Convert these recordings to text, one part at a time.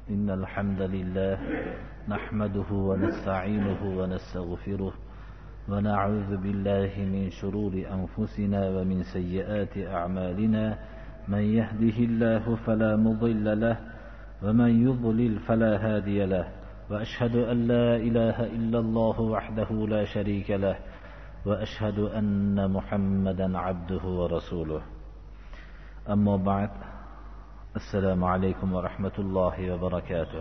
إن الحمد لله نحمده ونستعينه ونستغفره ونعوذ بالله من شرور أنفسنا ومن سيئات أعمالنا من يهده الله فلا مضل له ومن يضلل فلا هادي له وأشهد أن لا إله إلا الله وحده لا شريك له وأشهد أن محمدا عبده ورسوله أما بعد السلام عليكم ورحمة الله وبركاته.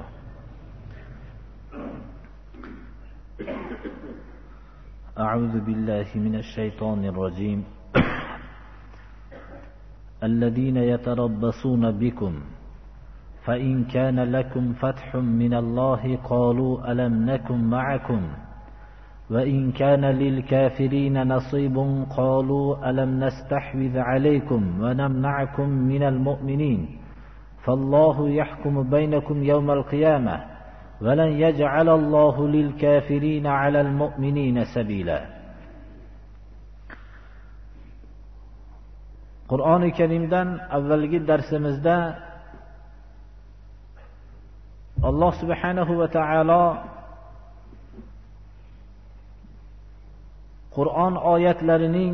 أعوذ بالله من الشيطان الرجيم. الذين يتربصون بكم فإن كان لكم فتح من الله قالوا ألم نكن معكم وإن كان للكافرين نصيب قالوا ألم نستحوذ عليكم ونمنعكم من المؤمنين فالله يحكم بينكم يوم القيامة ولن يجعل الله للكافرين على المؤمنين سبيلا. Qur'oni Karimdan avvalgi darsimizda Alloh subhanahu va taolo Qur'on oyatlarining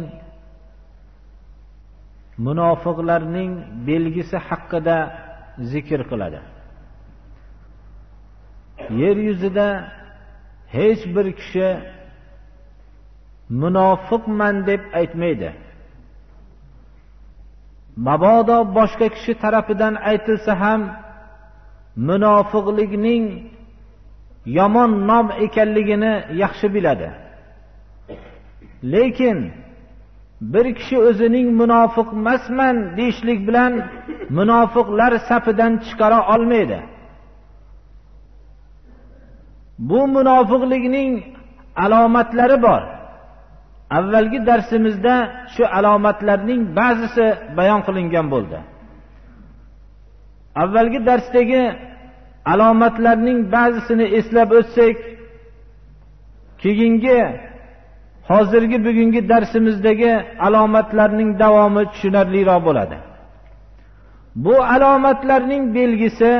munofiqlarning belgisi haqida zikr qiladi. Yer yuzida hech bir kishi munofiqman deb aytmaydi. Mabodo boshqa kishi tarafidan aytilsa ham munofiqlikning yomon nom ekanligini yaxshi biladi. Lekin bir kishi o'zining munofiq emasman deyishlik bilan munofiqlar safidan chiqara olmaydi. Bu munofiqlikning alomatlari bor. Avvalgi darsimizda shu alomatlarning ba'zisi bayon qilingan bo'ldi. Avvalgi darsdagi alomatlarning ba'zisini eslab o'tsak, keyingi hozirgi bugungi darsimizdagi alomatlarning davomi tushunarliroq bo'ladi. Bu alomatlarning belgisi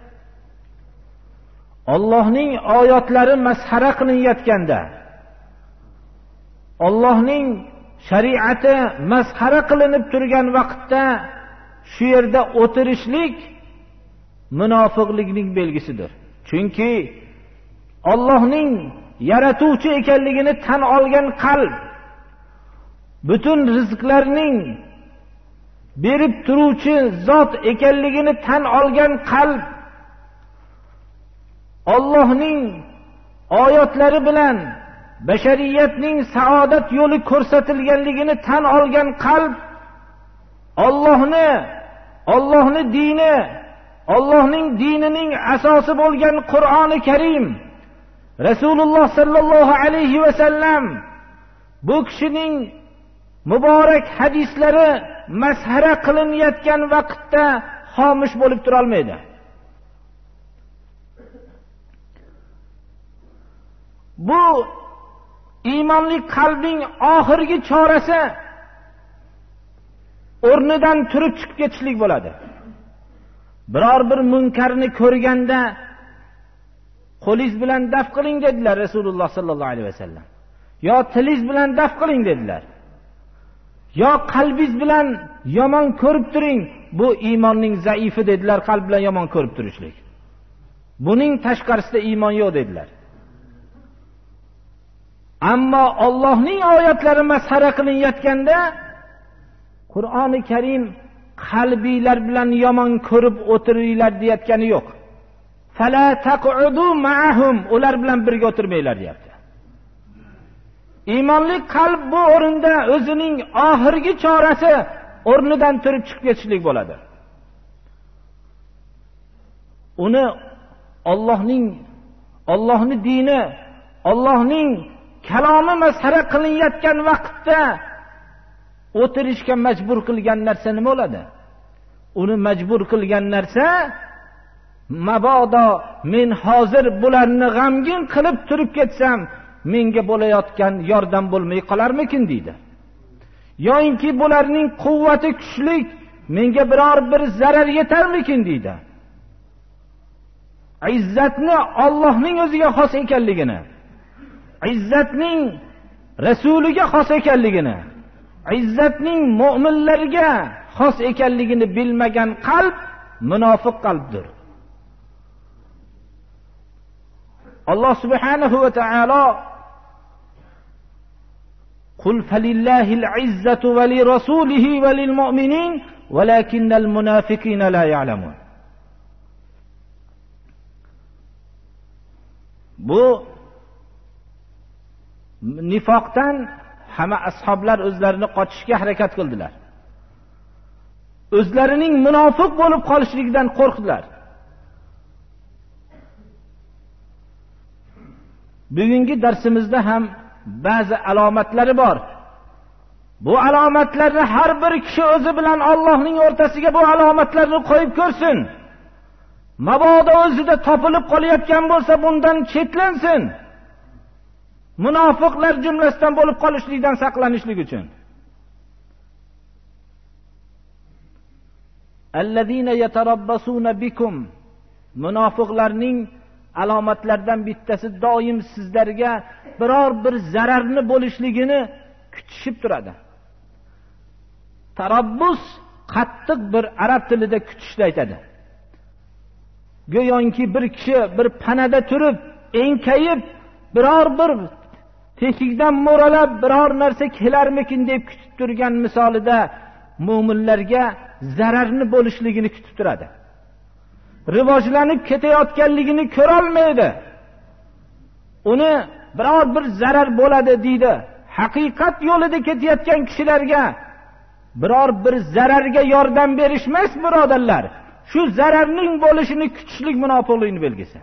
Allohning oyatlari masxara qilinayotganda, Allohning shariati masxara qilinib turgan vaqtda shu yerda o'tirishlik munofiqlikning belgisidir. Chunki Allohning yaratuvchi ekanligini tan olgan qalb, butun rizqlarning berib turuvchi zot ekanligini tan olgan qalb, Allohning oyatlari bilan bashariyatning saodat yo'li ko'rsatilganligini tan olgan qalb, Allohning dini, Allohning dinining asosi bo'lgan Qur'oni Karim, Rasululloh sallallohu alayhi va sallam bu kishining muborak hadislari masxara qilinayotgan vaqtda xomush bo'lib tura olmaydi. Bu iymonli qalbning oxirgi chorasi o'rnidan turib chiqib ketishlik bo'ladi. Biror bir munkarni ko'rganda qo'lingiz bilan daf qiling dedilar Rasululloh sallallohu alayhi vasallam. Yo tilingiz bilan daf qiling dedilar. Yo qalbingiz bilan yomon ko'rib turing. Bu iymonning zaifi dedilar, qalb bilan yomon ko'rib turishlik. Buning tashqarisida iymon yo'q dedilar. Ammo Allohning oyatlari masxara qilinayotganda Qur'oni Karim qalbinglar bilan yomon ko'rib o'tiringlar deyotgani yo'q. Fala taq'udu ma'ahum, ular bilan birga o'tirmanglar deyapti. Iymonli qalb bu o'rinda o'zining oxirgi chorasi o'rnidan turib chiqib ketishlik bo'ladi. Uni Allohning dini, Allohning kalomi masxara qilinayotgan vaqtda o'tirishga majbur qilgan narsa nima bo'ladi? Uni majbur qilgan narsa, mabodo men hozir bularni g'amgin qilib turib ketsam, menga bo'layotgan yordam bo'lmay qolarmikin deydi. Yo'inki bularning quvvati kuchlik, menga biror bir zarar yetarmikin deydi. izzatni Allohning o'ziga xos ekanligini, izzatning rasuliga xos ekanligini, izzatning mu'minlarga xos ekanligini bilmagan qalb munofiq qalbdir. Alloh subhanahu va taolo قل فلله العزة ولرسوله وللمؤمنين ولكن المنافقين لا يعلمون. Bu nifoqdan hamma ashoblar o'zlarini qochishga harakat qildilar. O'zlarining munofiq bo'lib qolishligidan qo'rqdilar. Bugungi darsimizda ham ba'zi alomatlari bor. Bu alomatlarni har bir kishi o'zi bilan Allohning o'rtasiga bu alomatlarni qo'yib ko'rsin. Mabodo o'zida topilib qolayotgan bo'lsa bundan chetlansin. Munofiqlar jumlasidan bo'lib qolishlikdan saqlanishlik uchun. Allazina yatarabbasuna bikum. Munofiqlarning alomatlaridan bittasi doim sizlarga biror bir zararni bo'lishligini kutishib turadi. Tarabbus qattiq bir arab tilida kutishni aytadi. Go'yoki bir kishi bir panada turib, enkayib, biror bir teshikdan mo'ralab biror narsa kelarmikin deb kutib turgan misolida mu'minlarga zararni bo'lishligini kutib turadi. Rivojlanib ketayotganligini ko'ra olmaydi. Uni biror bir zarar bo'ladi deydi. Haqiqat yo'lida ketayotgan kishilarga biror bir zararga yordam berishmas, birodarlar. Shu zararning bo'lishini kutishlik munofiqlikning belgisi.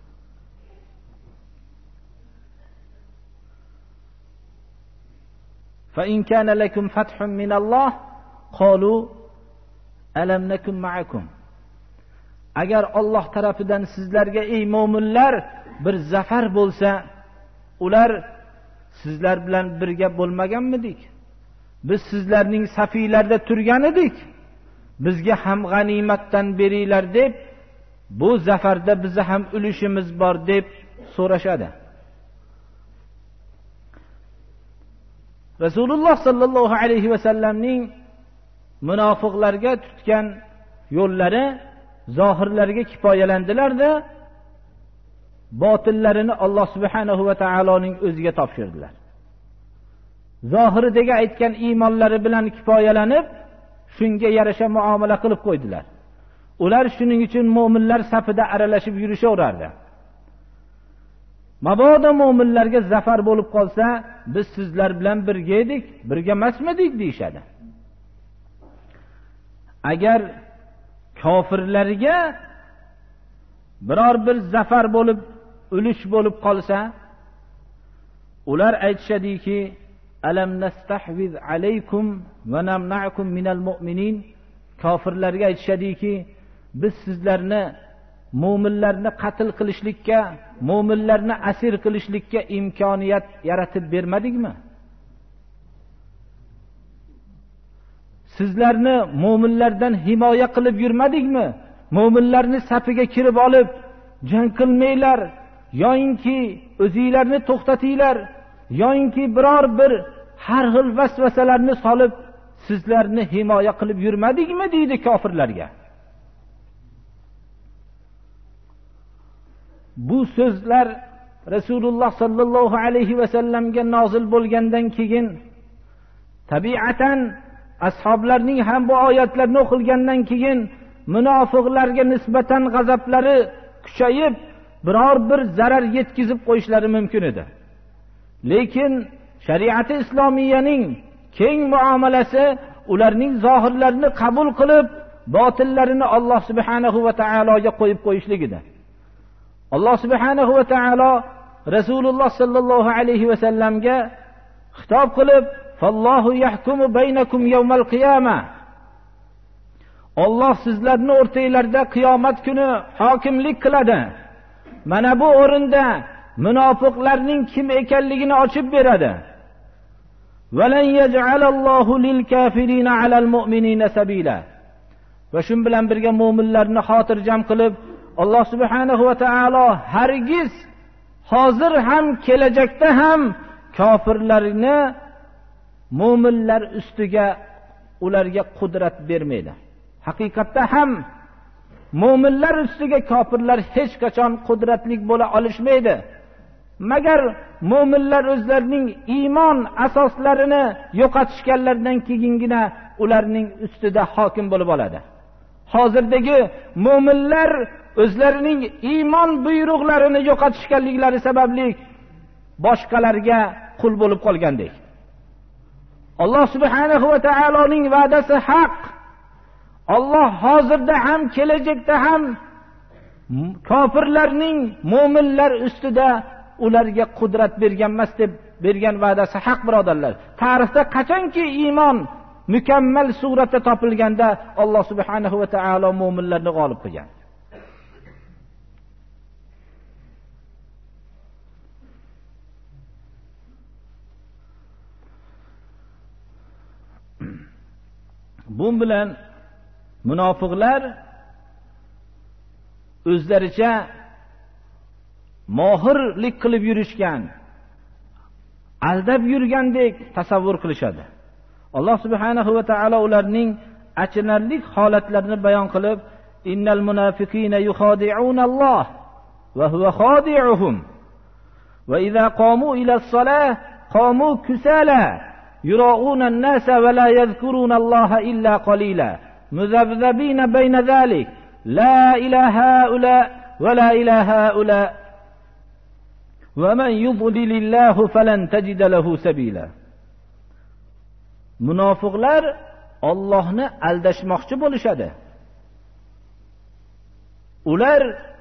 Fa in kana lakum fathun min Allah qalu alam nakum ma'akum. Agar Alloh tarafidan sizlarga ey mu'minlar bir zafar bo'lsa, ular sizlar bilan birga bo'lmaganmidik? Biz sizlarning safiylarda turgan edik. Bizga ham g'animatdan beringlar deb, bu zafarda bizni ham ulushimiz bor deb so'rashadi. Rasululloh sallallohu alayhi va sallamning munofiqlarga tutgan yo'llari zohirlarga kifoyalandilar-da, botillarini Alloh subhanahu va taoloning o'ziga topshirdilar. Zohiridagi aytgan iymonlari bilan kifoyalanib, shunga yarasha muomala qilib qo'ydilar. Ular shuning uchun mu'minlar safida aralashib yurishaverardi. Mabodo mu'minlarga zafar bo'lib qolsa, biz sizlar bilan birga edik, birga emasmidik deyshadi. Agar kofirlarga biror bir zafar bo'lib, ulush bo'lib qolsa, ular aytishadiki, alam nastahviz alaykum va namna'kum minal mu'minin. Kofirlarga aytishadiki, biz sizlarni mu'minlarni qatl qilishlikka, mu'minlarni asir qilishlikka imkoniyat yaratib bermadikmi? Sizlarni mu'minlardan himoya qilib yurmadikmi? Mu'minlarni safiga kirib olib, jang qilmanglar, yoinki o'zingizlarni to'xtatinglar, yoinki biror bir har xil vasvasalarni solib sizlarni himoya qilib yurmadikmi deydi kofirlarga. Bu so'zlar Rasululloh sallallohu alayhi va sallamga nozil bo'lgandan keyin tabiatan ashoblarning ham bu oyatlarni o'qilgandan keyin munofiqlarga nisbatan g'azablari kuchayib biror bir zarar yetkazib qo'yishlari mumkin edi. Lekin shariati islomiyaning keng muomalasi ularning zohirlarini qabul qilib, botillarini Alloh subhanahu va taologa qo'yib qo'yishlik edi. Alloh subhanahu va taolo Rasululloh sallallohu alayhi va sallamga xitob qilib, "Fallohu yahkumu baynakum yawmal qiyamah." Alloh sizlarning o'rtangizda qiyomat kuni hokimlik qiladi. Mana bu o'rinda munofiqlarning kim ekanligini ochib beradi. "Valan yaj'alallohu lil-kafirina 'alal mu'minina sabila." Va shu bilan birga mu'minlarni xotirjam qilib, Alloh subhanahu va taolo hargiz hozir ham kelajakda ham kofirlarni mu'minlar ustiga ularga qudrat bermaydi. Haqiqatda ham mu'minlar ustiga kofirlar hech qachon qudratli bo'la olishmaydi. Magar mu'minlar o'zlarining iymon asoslarini yo'qotishganlaridan keyingina ularning ustida hokim bo'lib oladi. Hozirdagi mu'minlar o'zlarining iymon buyruqlarini yo'qotishganliklari sababli boshqalarga qul bo'lib qolgandek. Alloh subhanahu va taoloning va'dasi haq. Alloh hozirda ham kelajakda ham kofirlarning mu'minlar ustida ularga qudrat bergan emas deb bergan va'dasi haq, birodarlar. Tarixda qachonki iymon mukammal suratda topilganda Alloh subhanahu va taolo mu'minlarni g'olib qilgan. Bu bilan munofiqlar o'zlaricha mohirlik qilib yurishgan, aldab yurgandek tasavvur qilishadi. Alloh subhanahu va taolo ularning achinarli holatlarini bayon qilib, innal munafiqina yukhadi'unalloh va huwa khadi'uhum va idza qamu ila as-salah qamu kusala yura'una an-nasa wa la yadhkuruna Allaha illa qalila mudhabdhabina bayna dhalik la ilaha illa wa la ilaha illa wa man yudlilillahu falan tajida lahu sabila. Munofiqlar Allohni aldashmoqchi bo'lishadi. Ular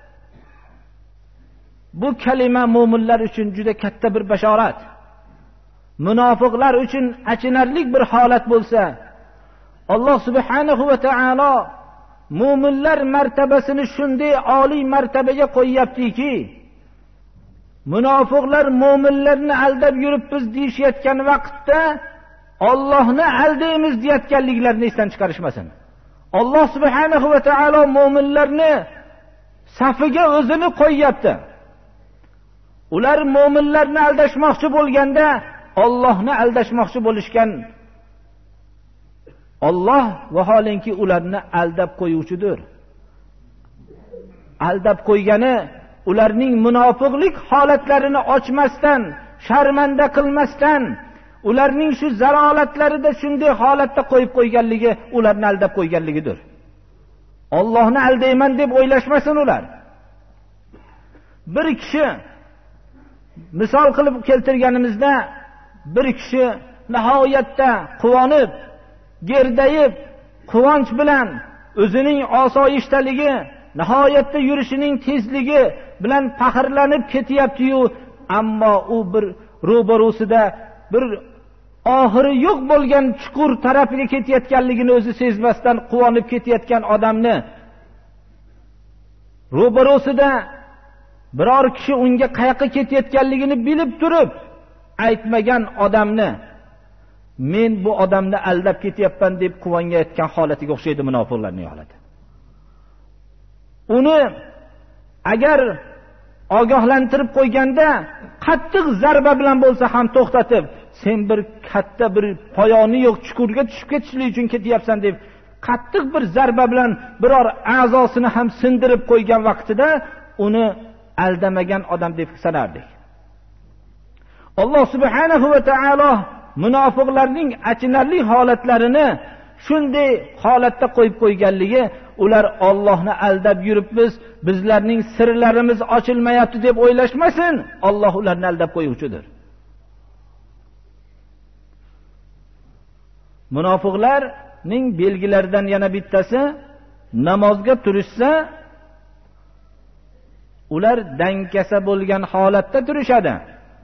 bu kalima mu'minlar uchun juda katta bir bashorat. Munofiqlar uchun achinarli bir holat bo'lsa, Alloh subhanahu va taolo mu'minlar martabasini shunday oliy martabaga qo'yyaptiki, munofiqlar mu'minlarni aldab yuribmiz deyishayotgan vaqtda Allohni aldaymiz deyotganliklarini esdan chiqarishmasin. Alloh subhanahu va taolo mu'minlarni safiga o'zini qo'yyapti. Ular mu'minlarni aldashmoqchi bo'lganda Allohni aldashmoqchi bo'lishgan. Alloh vaholanki ularni aldab qo'yuvchidir. Aldab qo'ygani ularning munofiqlik holatlarini ochmasdan, sharmanda qilmasdan, ularning shu zalolatlarida shunday holatda qo'yib qo'yganligi ularni aldab qo'yganligidir. Allohni aldayman deb o'ylashmasin ular. Bir kishi misol qilib keltirganimizda bir kishi nihoyatda quvonib, gerdayib, quvonch bilan o'zining osoyishtaligi, nihoyatda yurishining tezligi bilan faxrlanib ketyapti-yu, ammo u bir ro'barosida bir oxiri yo'q bo'lgan chuqur tarafiga ketayotganligini o'zi sezmasdan quvonib ketayotgan odamni ro'barosida biror kishi unga qayoqqa ketayotganligini bilib turib aytmagan odamni men bu odamni aldab ketyapman deb quvonayotgan holatiga o'xshaydi munofiqlarning holati. Uni agar ogohlantirib qo'yganda qattiq zarba bilan bo'lsa ham to'xtatib, sen bir katta bir poyoni yo'q chuqurga tushib ketishlik uchun ketyapsan deb qattiq bir zarba bilan biror a'zosini ham sindirib qo'ygan vaqtida uni aldamagan odam deb sanardik. Alloh subhanahu va taolo munofiqlarning achinarli holatlarini shunday holatda qo'yib qo'yganligi, ular Allohni aldab yuribmiz, bizlarning sirlarimiz ochilmayapti deb o'ylashmasin. Alloh ularni aldab qo'yuvchidir. Munofiqlarning belgilaridan yana bittasi, namozga turishsa ular dangasa bo'lgan holatda turishadi.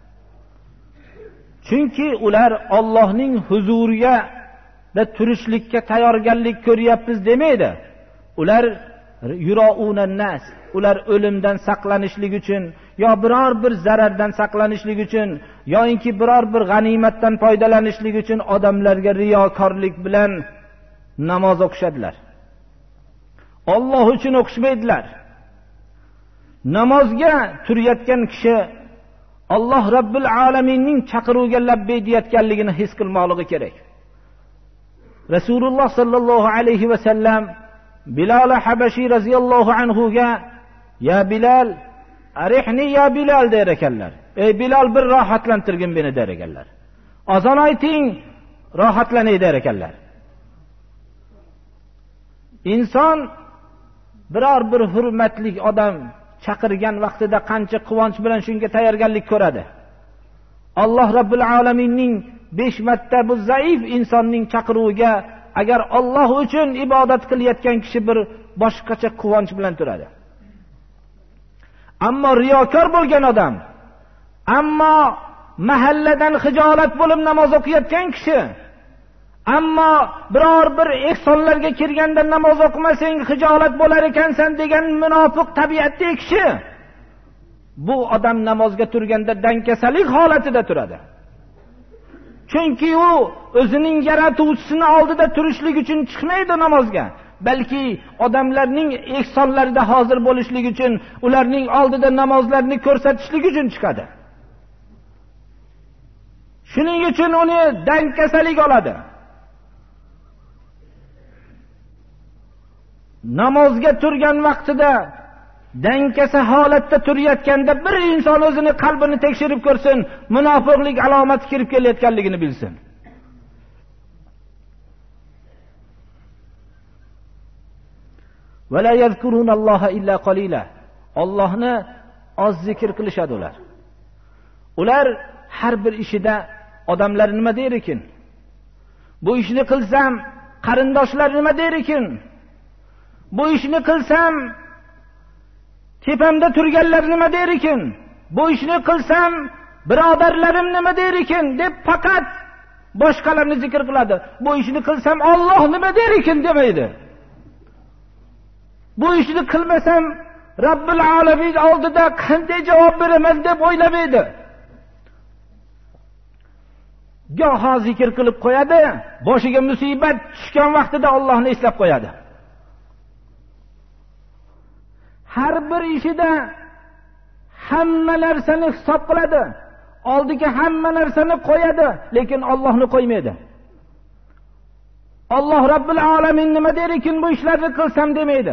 Chunki ular Allohning huzuriga da turishlikka tayyorgarlik ko'ryapmiz demaydi. Ular yuro'unan nas, ular o'limdan saqlanishlik uchun, yo biror bir zarardan saqlanishlik uchun, yoki biror bir g'animatdan foydalanishlik uchun odamlarga riyokorlik bilan namoz o'qishadilar. Alloh uchun o'qishmaydilar. namozga turayotgan kishi Alloh Robbil alaminning chaqiruviga labbay deyotganligini his qilmoqligi kerak. Rasululloh sallallohu alayhi va sallam Bilal Habashi radhiyallohu anhu ga "Ya Bilal, arihni ya Bilal" der ekanlar. "Ey Bilal, bir rohatlantirgin meni" der ekanlar. "Azon ayting, rohatlanay" der ekanlar. Inson biror bir hurmatli odam chaqirgan vaqtida qancha quvonch bilan shunga tayyorgarlik ko'radi. Alloh Robbil alaminning 5 marta bu zaif insonning chaqiruviga agar Alloh uchun ibodat qilayotgan kishi bir boshqacha quvonch bilan turadi. Ammo riyokor bo'lgan odam, ammo mahalladan xijolat bo'lib namoz o'qiyotgan kishi, ammo biror bir ehsonlarga kirganda namoz o'qimasang xijolat bo'lar ekansan degan munofiq tabiatli kishi, bu odam namozga turganda dankasalik holatida turadi. Chunki u o'zining yaratuvchisini oldida turishlik uchun chiqmaydi namozga, balki odamlarning ehsonlarida hozir bo'lishlik uchun, ularning oldida namozlarni ko'rsatishlik uchun chiqadi. Shuning uchun uni dankasalik oladi. Namozga turgan vaqtida dankasa holatda turayotganda bir inson o'zini qalbini tekshirib ko'rsin, munofiqlik alomati kirib kelayotganligini bilsin. Va la yazkurunalloha illa qalila. Allohni oz zikr qilishadi ular. Ular har bir ishida odamlar nima der ekan? Bu ishni qilsam qarindoshlar nima der ekan? Bu ishni qilsam tepamda turganlar nima der ekan? Bu ishni qilsam birodarlarim nima der ekan deb faqat boshqalarni zikr qiladi. Bu ishni qilsam Alloh nima der ekan demaydi. Bu ishni qilmasam Robbil alamin oldida qanday javob beraman deb o'ylamaydi. Goho zikr qilib qo'yadi, boshiga musibat tushgan vaqtida Allohni eslab qo'yadi. Har bir ishida hamma narsani hisob qiladi, oldiga hamma narsani qo'yadi, lekin Allohni qo'ymaydi. Alloh Robbil alamin nima der ekan bu ishlarni qilsam demaydi.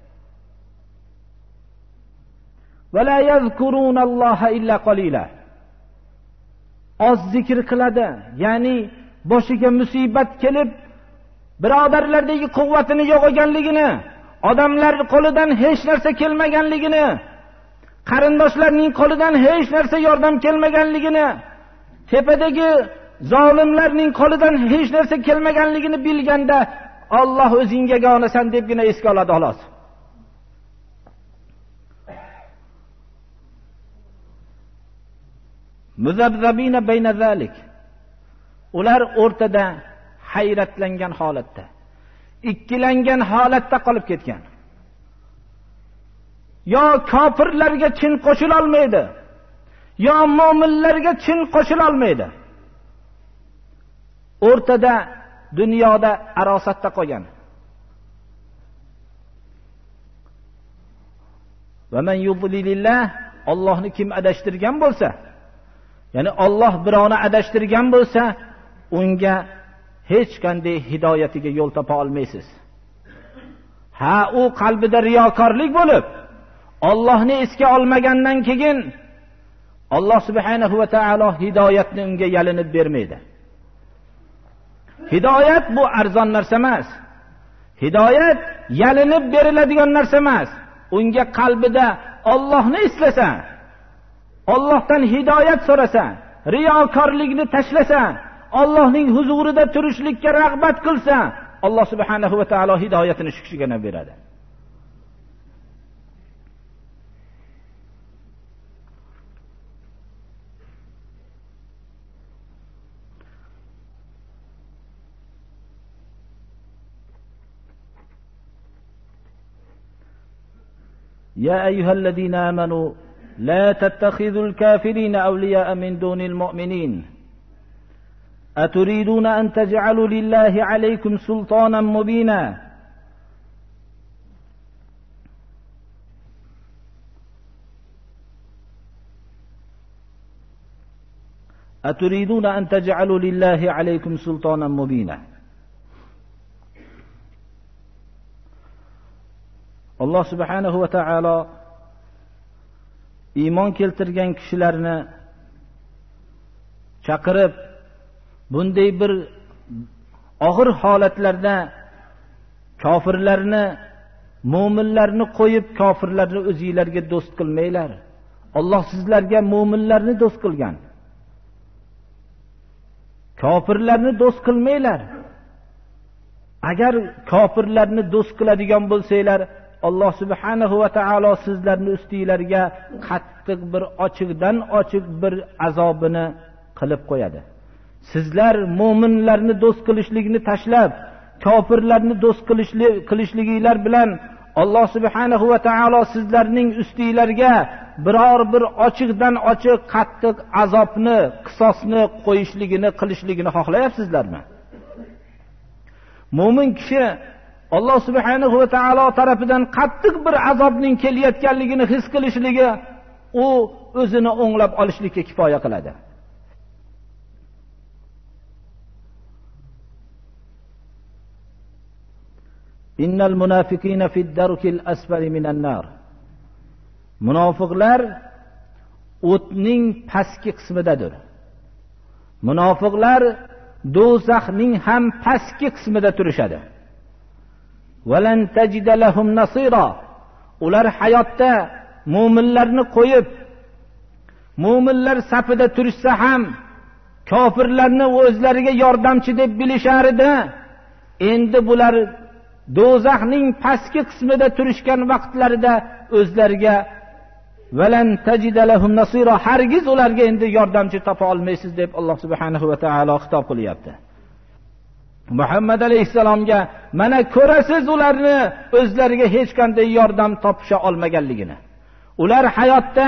Va la yazkurunalloha illa qalila. Oz zikr qiladi, ya'ni boshiga musibat kelib birodarlardagi quvvatini yo'qolganligini, odamlar qo'lidan hech narsa kelmaganligini, qarindoshlarning qo'lidan hech narsa yordam kelmaganligini, tepadagi zolimlarning qo'lidan hech narsa kelmaganligini bilganda Alloh o'zing yagonasan debgina esga oladi xolos. Muzabzabina bayna zalik. Ular o'rtada hayratlangan holatda, ikkilangan holatda qolib ketgan. Yo kofirlarga chin qo'shila olmaydi, yo mu'minlarga chin qo'shila olmaydi. O'rtada dunyoda arosatda qolgan. Va man yudlilillah, Allohni kim adashtirgan bo'lsa, ya'ni Alloh birovni adashtirgan bo'lsa, unga hech qanday hidoyatiga yo'l topa olmaysiz. Ha, u qalbida riyokorlik bo'lib, Allohni esga olmagandan keyin Alloh subhanahu va taolo hidoyatni unga yalinib bermaydi. Hidoyat bu arzon narsa emas. Hidoyat yalinib beriladigan narsa emas. Unga qalbida Allohni eslasa, Allohdan hidoyat so'rasa, riyokorlikni tashlasa, Allohning huzurida turishlikka rag'bat qilsa, Alloh subhanahu va taolo hidoyatini shu kishiga beradi. يا أيها الذين آمنوا لا تتخذوا الكافرين أولياء من دون المؤمنين أتريدون أن تجعلوا لله عليكم سلطانا مبينا aturiduna an taj'alu lillahi alaykum sultonan mubina. Alloh subhanahu va taolo iymon keltirgan kishilarni chaqirib, bunday bir og'ir holatlarda kofirlarni, mu'minlarni qo'yib, kofirlarni o'zingizlarga do'st qilmanglar. Alloh sizlarga mu'minlarni do'st qilgan. Kofirlarni do'st qilmanglar. Agar kofirlarni do'st qiladigan bo'lsanglar, Alloh subhanahu va taolo sizlarni ustingizlarga qattiq bir ochiqdan ochiq bir azobini qilib qo'yadi. Sizlar mu'minlarni do'st qilishlikni tashlab, kofirlarni do'st qilishliginglar bilan Alloh subhanahu va taolo sizlarning ustingizlarga biror bir ochiqdan ochiq qattiq azobni, qisosni qilishligini xohlayapsizlarmi? Mu'min kishi Alloh subhanahu va taolo tarafidan qattiq bir azobning kelayotganligini his qilishligi u o'zini o'nglab olishlikka kifoya qiladi. Innal munafiqina fid darkil asfali minan nar. Munofiqlar o'tning pastki qismidadir. Munofiqlar do'zaxning ham pastki qismida turishadi. Walan tajida lahum nasira. Ular hayotda mu'minlarni qo'yib, mu'minlar safida turishsa ham kofirlarni o'zlariga yordamchi deb bilishar edi. Endi bular do'zaxning pastki qismida turishgan vaqtlarida o'zlariga walan tajida lahum nasira, hargiz ularga endi yordamchi topa olmaysiz deb Alloh subhanahu va taolo xitob qilyapti. Muhammad alayhisalomga mana ko'rasiz ularni o'zlariga hech qanday yordam topisha olmaganligini. Ular hayotda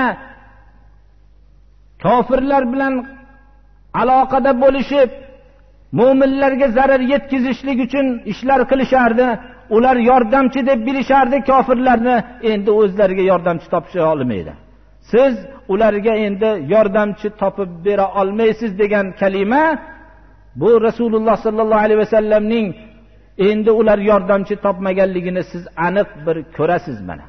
kofirlar bilan aloqada bo'lishib, mu'minlarga zarar yetkazishlik uchun ishlar qilishardi. Ular yordamchi deb bilishardi kofirlarni, endi o'zlariga yordamchi topisha olmaydi. Siz ularga endi yordamchi topib bera olmaysiz degan kalima bu Rasululloh sallallohu alayhi vasallamning endi ular yordamchi topmaganligini siz aniq bir ko'rasiz mana.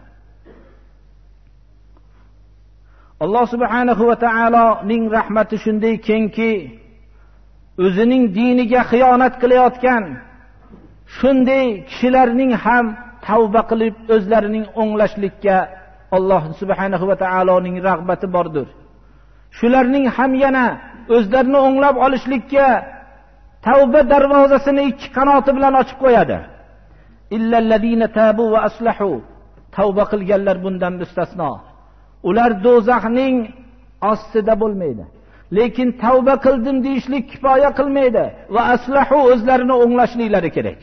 Alloh subhanahu va taoloning rahmati shunday kengki, o'zining diniga xiyonat qilayotgan shunday kishilarning ham tavba qilib o'zlarining o'nglashlikka Alloh subhanahu va taoloning rag'bati bordir. Shularning ham yana o'zlarini o'nglab olishlikka tavba darvozasini ikki qanoti bilan ochib qo'yadi. Illallazina tabu va aslahu. Tavba qilganlar bundan mustasno. Ular do'zaxning ostida bo'lmaydi. Lekin tavba qildim deyishlik kifoya qilmaydi va aslahu, o'zlarini o'nglashliklari kerak.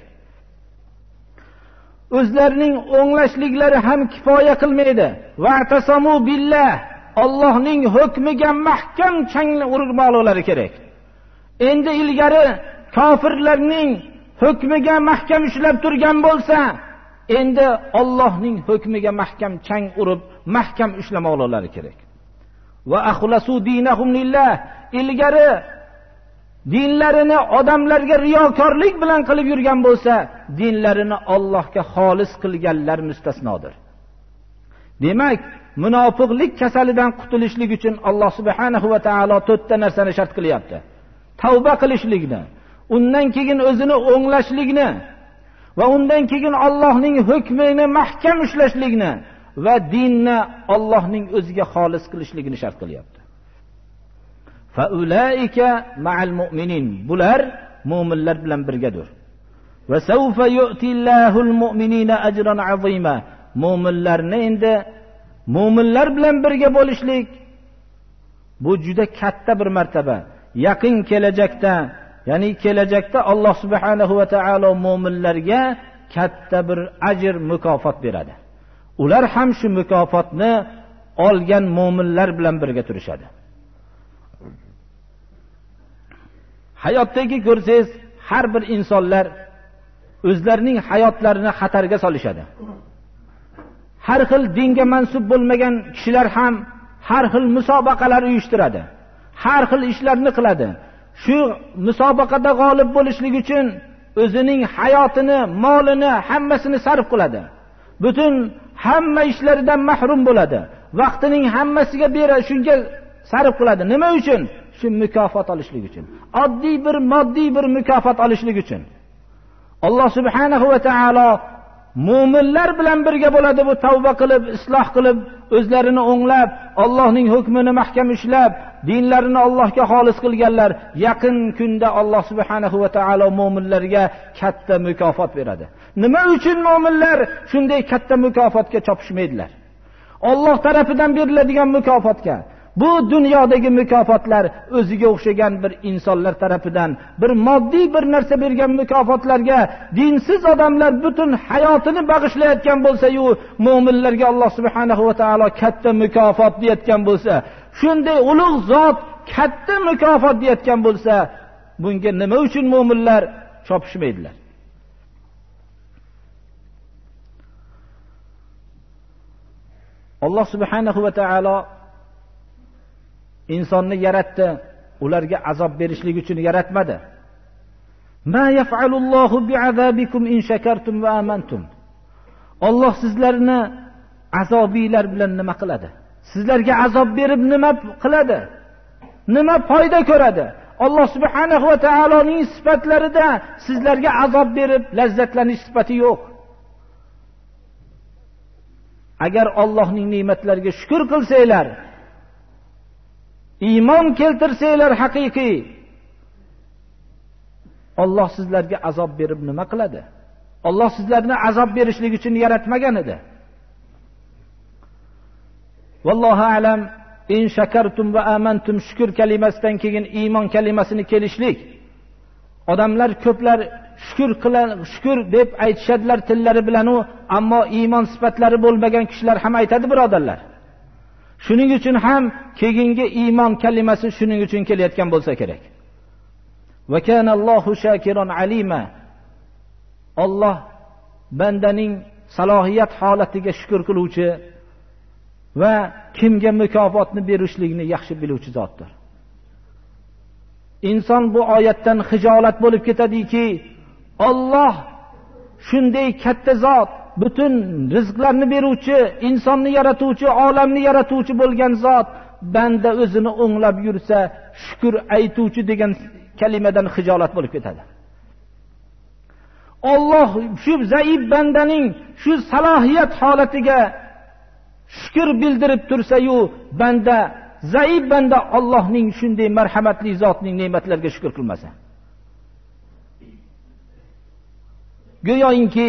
O'zlarining o'nglashliklari ham kifoya qilmaydi. Va atasamu billah, Allohning hukmiga mahkam changni urmoqlari kerak. Endi ilgari kofirlarning hukmiga mahkam ushlab turgan bo'lsa, endi Allohning hukmiga mahkam chang urib, mahkam ushlamoqlari kerak. Va axlasu dinahum lillah, ilgari dinlarini odamlarga riyokorlik bilan qilib yurgan bo'lsa, dinlarini Allohga xolis qilganlar mustasnodir. Demak, munofiqlik kasalidan qutulishlik uchun Alloh subhanahu va taolo 4 ta narsani shart qilyapti. Tavba qilishlikni, undan keyin o'zini o'nglashlikni va undan keyin Allohning hukmini mahkam ushlashlikni va dinni Allohning o'ziga xolis qilishligini shart qilyapti. Fa ulaika ma'al mu'minin. Bular mu'minlar bilan birgadir. Va sawfa yu'tillohul mu'minina ajran 'azima. Mu'minlarni endi mu'minlar bilan birga bo'lishlik bu juda katta bir martaba. Yaqin kelajakda, ya'ni kelajakda Alloh subhanahu va taolo mu'minlarga katta bir ajr, mukofot beradi. Ular ham shu mukofotni olgan mu'minlar bilan birga turishadi. Hayotdagi ko'rsangiz, har bir insonlar o'zlarining hayotlarini xatarga solishadi. Har xil dinga mansub bo'lmagan kishilar ham har xil musobaqalar uyushtiradi. har xil ishlarni qiladi. Shu musobaqada g'olib bo'lishlik uchun o'zining hayotini, molini, hammasini sarf qiladi. Butun hamma ishlaridan mahrum bo'ladi. Vaqtining hammasiga beradi, shunga sarf qiladi. Nima uchun? Shu mukofot olishlik uchun. Oddiy bir moddiy bir mukofot olishlik uchun. Alloh subhanahu va taolo mu'minlar bilan birga bo'ladi. Bu tavba qilib, isloh qilib, o'zlarini o'nglab, Allohning hukmini mahkam ushlab, dinlarini Allohga xolis qilganlar yaqin kunda Alloh subhanahu va taolo mu'minlarga katta mukofot beradi. Nima uchun mu'minlar shunday katta mukofotga chopishmaydilar? Alloh tarafidan beriladigan mukofotga, bu dunyodagi mukofotlar o'ziga o'xshagan bir insonlar tarafidan bir moddiy bir narsa bergan mukofotlarga dinsiz odamlar butun hayotini bag'ishlayotgan bo'lsa-yu, mu'minlarga Alloh subhanahu va taolo katta mukofot deyotgan bo'lsa, shunday ulug' zot katta mukofot deyotgan bo'lsa, bunga nima uchun mu'minlar chopishmaydilar? Alloh subhanahu va taolo insonni yaratdi, ularga azob berishlik uchun yaratmadi. Ma yaf'alullohu bi'azabikum in shakartum va amantum. Alloh sizlarni azobiylar bilan nima qiladi? Sizlarga azob berib nima qiladi? Nima foyda ko'radi? Alloh subhanahu va taoloning sifatlarida sizlarga azob berib lazzatlanish sifati yo'q. Agar Allohning ne'matlariga shukr qilsanglar, iymon keltirsanglar haqiqiy, Alloh sizlarga azob berib nima qiladi? Alloh sizlarni azob berishlik uchun yaratmagan edi. Vallohu a'lam. In shakartum va amantum, shukr kalimasidan keyin iymon kalimasini kelishlik. Odamlar ko'plar shukr deb aytishadilar tillari bilan, ammo iymon sifatlari bo'lmagan kishilar ham aytadi, birodarlar. Shuning uchun ham keyingi iymon kalimasi shuning uchun kelayotgan bo'lsa kerak. Va kana Allohu shakiron alima. Alloh bandaning salohiyat holatiga shukr qiluvchi va kimga mukofotni berishlikni yaxshi biluvchi zotdir. Inson bu oyatdan hijolat bo'lib ketadiki, Alloh shunday katta zot, butun rizqlarni beruvchi, insonni yaratuvchi, olamni yaratuvchi bo'lgan zot, banda o'zini o'nglab yursa, shukr aytuvchi degan kalimadan hijolat bo'lib ketadi. Alloh shu zaif bandaning shu salohiyat holatiga shukr bildirib tursa-yu, banda, zaif banda Allohning shunday marhamatli zotning ne'matlariga shukr qilmasa, go'yoki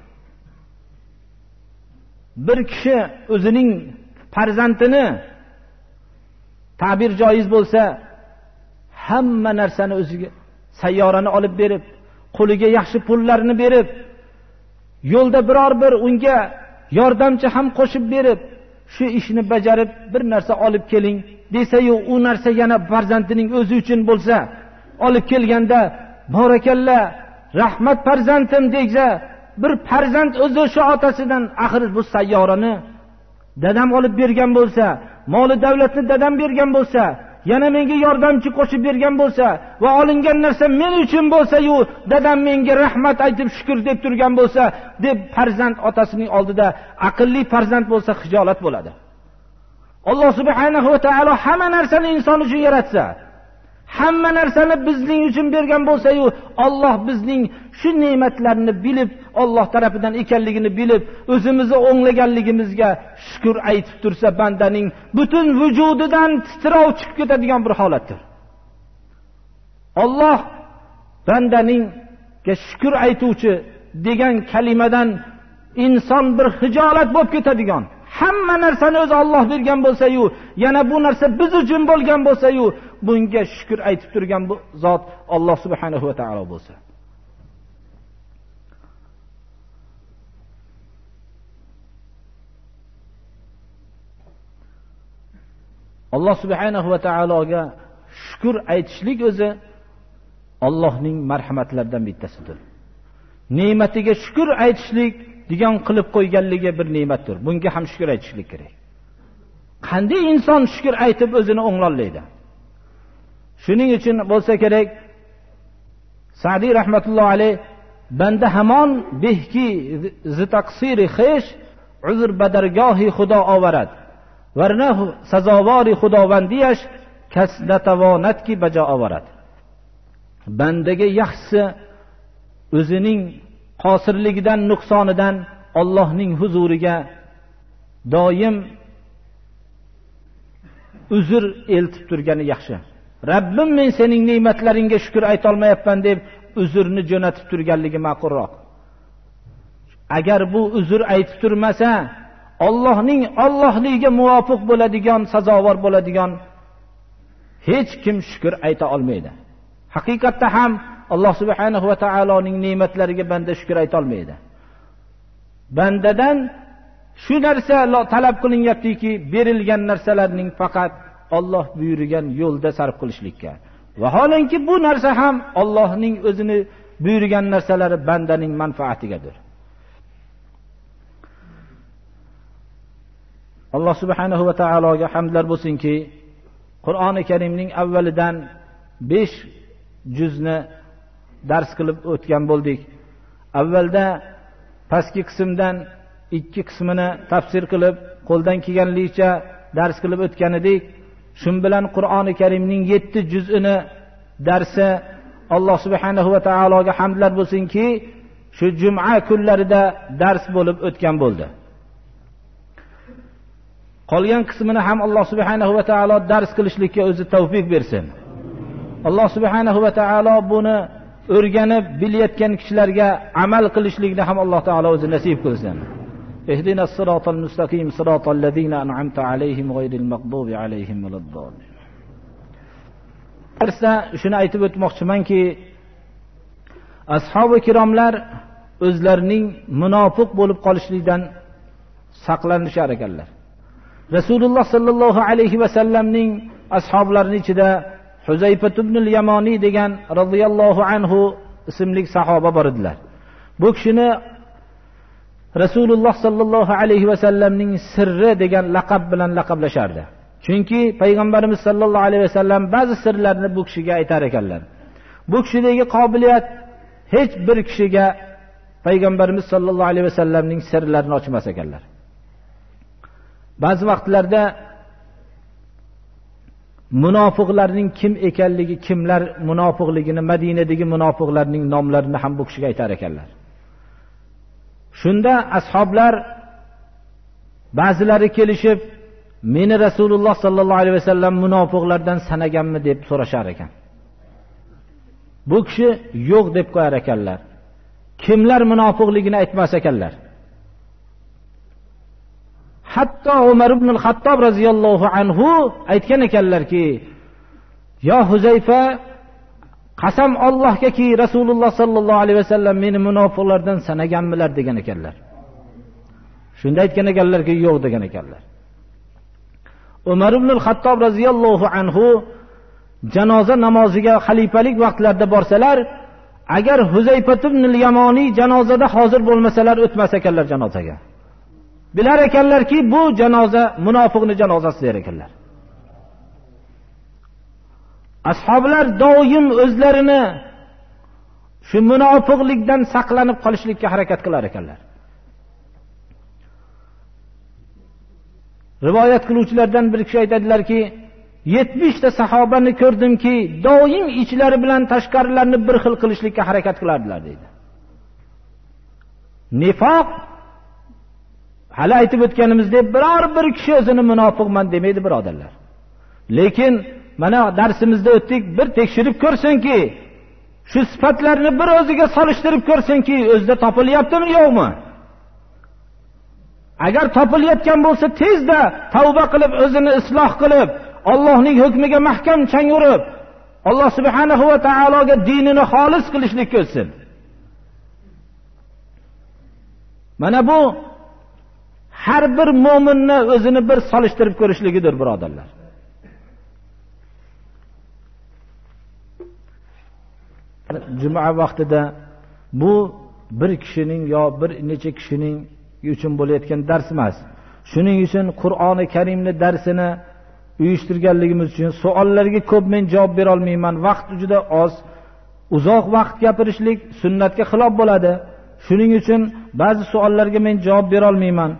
bir kishi o'zining farzandini, ta'bir joiz bo'lsa, hamma narsani o'ziga, sayyorani olib berib, qo'liga yaxshi pullarni berib, yo'lda biror bir unga yordamchi ham qo'shib berib, shu ishni bajarib bir narsa olib keling desa-yu, u narsa yana farzandining o'zi uchun bo'lsa, olib kelganda barakalla, rahmat farzandim desa, bir farzand o'zi shu otasidan, axir bu sayyorani dadam olib bergan bo'lsa, moli davlatni dadam bergan bo'lsa, yana menga yordamchi qo'shib bergan bo'lsa va olingan narsa men uchun bo'lsa-yu, dadam menga rahmat aytib shukr deb turgan bo'lsa, deb farzand otasining oldida, aqlli farzand bo'lsa hijolat bo'ladi. Alloh subhanahu va taolo hamma narsani inson uchun yaratsa, hamma narsani bizning uchun bergan bo'lsa-yu, Alloh bizning shu ne'matlarni bilib, Alloh tarafidan ekanligini bilib, o'zimizni o'nglaganligimizga shukr aytib tursa, bandaning butun vujudidan titrov chiqib ketadigan bir holatdir. Alloh bandaningga shukr aytuvchi degan kalimadan inson bir hijolat bo'lib ketadigan, hamma narsani o'zi Alloh bergan bo'lsa-yu, yana bu narsa biz uchun bo'lgan bo'lsa-yu, bunga shukr aytib turgan bu zot Alloh subhanahu va taolo bo'lsa. Alloh subhanahu va taologa shukr aytishlik o'zi Allohning marhamatlaridan bittasidir. Ne'matiga shukr aytishlik degan qilib qo'yganligi bir ne'matdir. Bunga ham shukr aytishlik kerak. Qanday inson shukr aytib o'zini o'ngollaydi? Shuning uchun bo'lsa kerak, Sa'di rahmatullohi alayh banda hamon behki zitaqsiri khish uzr badargohi xudo ovarad varna sazovori xudovandiysh kasdatavonatki bajo ovarad. Bandaga yaxshisi o'zining qosirligidan, nuqsonidan Allohning huzuriga doim uzr eltib turgani yaxshi. Rabbim, men sening ne'matlaringga shukr ayta olmayapman deb uzrni jo'natib turganligi ma'qulroq. Agar bu uzr aytib turmasa, Allohning Allohligiga muvofiq bo'ladigan, sazovor bo'ladigan hech kim shukr ayta olmaydi. Haqiqatda ham Alloh subhanahu va taoloning ne'matlariga banda shukr ayta olmaydi. Bandadan shu narsa talab qilinyaptiki, berilgan narsalarning faqat Alloh buyurgan yo'lda sarf qilishlikka. Vaholanki bu narsa ham Allohning o'zini buyurgan narsalari bandaning manfaatigadir. Alloh subhanahu va taologa hamdlar bo'lsinki, Qur'oni Karimning avvalidan 5 juzni dars qilib o'tgan bo'ldik. Avvalda pastki qismdan 2 qismini tafsir qilib, qo'ldan kelganligicha dars qilib o'tgan edik. Shun bilan Qur'oni Karimning 7 juzini darsi Alloh subhanahu va taologa hamdlar bo'lsinki, shu juma kunlarida dars bo'lib o'tgan bo'ldi. Qolgan qismini ham Alloh subhanahu va taolo dars qilishlikka o'zi tavfiq bersin. Alloh subhanahu va taolo buni o'rganib bilayotgan kishilarga amal qilishlikni ham Alloh taolo o'zi nasib qilsin. Ihdinas siratal mustaqim siratal ladzina an'amta alayhim ghayril maghdubi alayhim valaddallin. Darsda shuni aytib o'tmoqchimanki, ashabi kiromlar o'zlarining munofiq bo'lib qolishlikdan saqlanishar ekanlar. Rasululloh sallallohu alayhi va sallamning ashablarining ichida Huzayfa ibn al-Yamani degan radhiyallohu anhu ismli sahoba bor edilar. Bu kishini Rasululloh sallallohu alayhi va sallamning sirri degan laqab bilan laqablashardi. Chunki payg'ambarimiz sallallohu alayhi va sallam ba'zi sirlarni bu kishiga aytar ekanlar. Bu kishidagi qobiliyat hech bir kishiga payg'ambarimiz sallallohu alayhi va sallamning sirlarini ochmas ekanlar. Ba'zi vaqtlarda munofiqlarning kim ekanligi, kimlar munofiqligini, Madinadagi munofiqlarning nomlarini ham bu kishiga aytar ekanlar. Shunda ashoblar ba'zilari kelishib, meni Rasululloh sallallohu alayhi vasallam munofiqlardan sanaganmi deb so'rashar ekan. Bu kishi yo'q deb qo'yar ekanlar. Kimlar munofiqligini aytmas ekanlar. Hatto Umar ibn al-Xattob radhiyallohu anhu aytgan ekanlarki, "Ya Huzayfa, qasam Allohgaki Rasululloh sallallohu alayhi vasallam meni munofiqlardan sanaganmilar" degan ekanlar. Shunda aytgan ekanlarki, "Yo'q" degan ekanlar. Umar ibn al-Xattob radhiyallohu anhu janoza namoziga xalifalik vaqtlarida borsalar, agar Huzayfa ibn al-Yamani janozada hozir bo'lmasalar o'tmas ekanlar janozaga. Bilar ekanlarki, bu janoza munofiqning janozasi der ekanlar. Ashoblar doim o'zlarini shu munofiqlikdan saqlanib qolishlikka harakat qilar ekanlar. Rivoyat qiluvchilardan bir kishi aytadilarki, 70 ta sahobani ko'rdimki, doim ichlari bilan tashqarilarini bir xil qilishlikka harakat qilardilar deydi. Nifoq hali aytib o'tganimizdek, biror bir kishi o'zini munofiqman demaydi, birodarlar. Lekin mana darsimizda o'tdik, bir tekshirib ko'rsinki, shu sifatlarni bir o'ziga solishtirib ko'rsinki, o'zida topilyaptimi, yo'qmi? Agar topilayotgan bo'lsa, tezda tavba qilib, o'zini isloh qilib, Allohning hukmiga mahkam chang urib, Alloh subhanahu va taologa dinini xolis qilishlikka o'tsin. Mana bu har bir mo'minni o'zini bir solishtirib ko'rishligidir, birodarlar. Juma vaqtida bu bir kishining yo bir necha kishining uchun bo'layotgan dars emas. Shuning uchun Qur'oni Karimning darsini uyushtirganligimiz uchun savollarga ko'p men javob bera olmayman. Vaqt juda oz. Uzoq vaqt gapirishlik sunnatga xilof bo'ladi. Shuning uchun ba'zi savollarga men javob bera olmayman.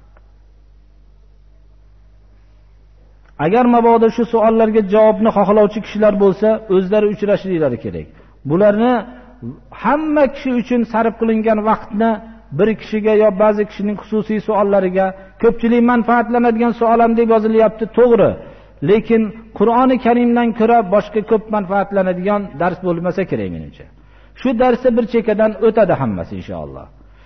Agar mabodo shu savollarga javobni xohlovchi kishilar bo'lsa, o'zlari uchrashliklari kerak. Bularni hamma kishi uchun sarf qilingan vaqtni bir kishiga yo ba'zi kishining xususiy savollariga, ko'pchilik manfaatlanadigan savol ham deb yozilyapti, to'g'ri. Lekin Qur'oni Karimdan ko'ra boshqa ko'p manfaatlanadigan dars bo'lmasa kerak menimcha. Shu darsda bir chekkadan o'tadi hammasi inshaalloh.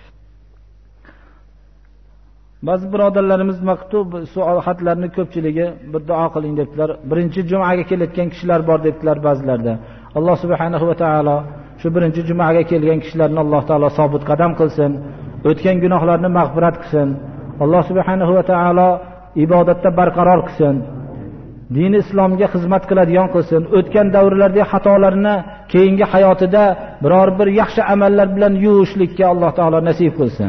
Ba'zi birodarlarimiz maktub savol xatlarni ko'pchiligi bir duo qiling debdilar. Birinchi jumaga kelayotgan kishilar bor debdilar ba'zilarda. Alloh subhanahu va taolo shu birinchi jumaga kelgan kishilarni Alloh taolo sobit qadam qilsin, o'tgan gunohlarni mag'firat qilsin. Alloh subhanahu va taolo ibodatda barqaror qilsin. Din islomga xizmat qiladigan qilsin. O'tgan davrlardagi xatolarni keyingi hayotida biror bir yaxshi amallar bilan yuvishlikka Alloh taolo nasib qilsin.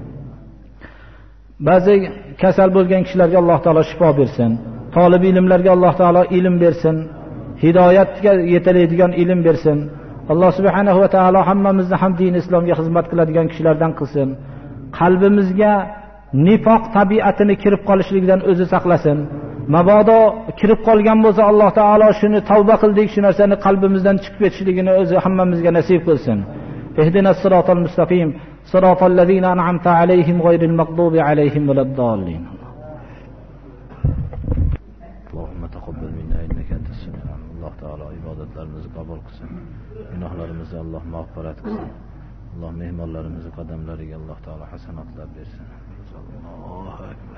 Ba'zi kasal bo'lgan kishilarga Alloh taolo shifo bersin. Talib ilmlarga Alloh taolo ilm bersin. Hidoyatga yetalaydigan ilm bersin. Alloh subhanahu va taolo hammamizni ham din islomga xizmat qiladigan kishilardan qilsin. Qalbimizga nifoq tabiatini kirib qolishlikdan o'zi saqlasin. Mabodo kirib qolgan bo'lsa Alloh taolo shuni tavba qildik, shu narsani qalbimizdan chiqib ketishligini o'zi hammamizga nasib qilsin. Ihdinas siratal mustaqim, siratal ladzina an'amta alayhim ghayril maghdubi alayhim waladdallin. Allohumma taqabbal minna innaka antas samiul alim. Alloh taolo ibodatlarimizni qabul qilsin. Gunohlarimizni Alloh mag'firat qilsin. Alloh mehmonlarimizni qadamlariga Alloh taolo hasanatlar bersin. Allohu akbar.